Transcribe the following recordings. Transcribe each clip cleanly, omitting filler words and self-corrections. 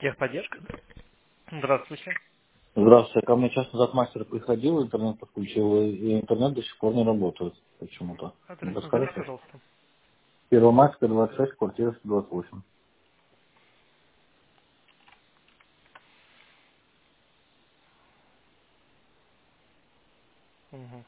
Техподдержка? Здравствуйте. Здравствуйте. Ко мне час назад мастер приходил, интернет подключил, и интернет до сих пор не работает почему-то. Не Адрес назовите, подскажете? пожалуйста. Первомайская, 26, квартира 128. Мгм.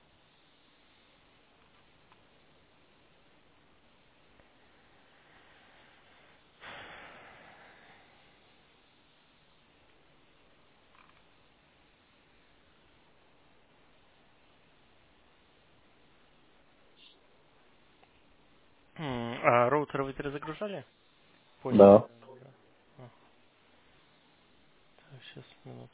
А роутер вы перезагружали? После. Да. Да. А, так, сейчас, минуту.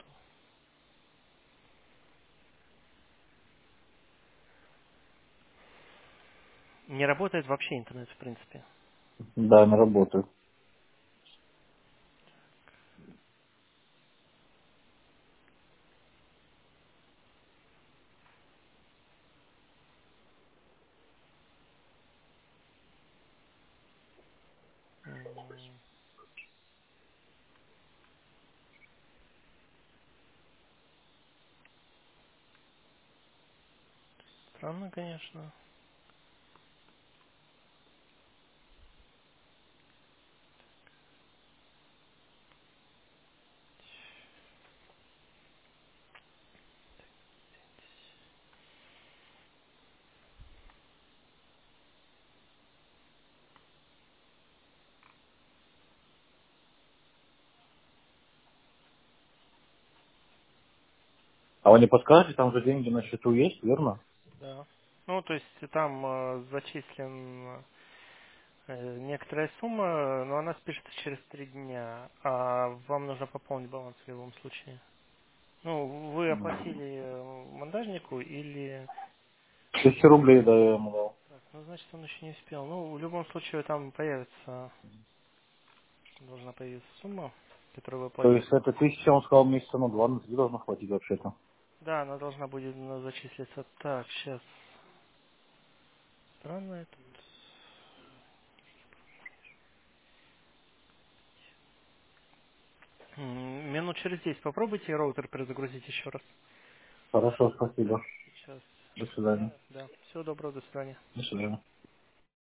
Не работает вообще интернет, в принципе. Да, не работает. М, Странно, конечно. А вы не подскажете, там же деньги на счету есть, верно? Да. Ну, то есть там зачислен некоторая сумма, но она спишется через 3 дня, а вам нужно пополнить баланс в любом случае. Ну, вы оплатили монтажнику или... 1000 рублей, да, я ему дал. Так, ну, значит, он еще не успел. Ну, в любом случае, там появится, должна появиться сумма, которую вы То оплатите. есть это 1000, он сказал, месяца на 2, на 3 должно хватить вообще-то. Да, она должна будет зачислиться. Так, сейчас. Странно это. Минут через 10 попробуйте роутер перезагрузить еще раз. Хорошо, спасибо. Сейчас. До свидания. Да. Всего доброго, до свидания. До свидания.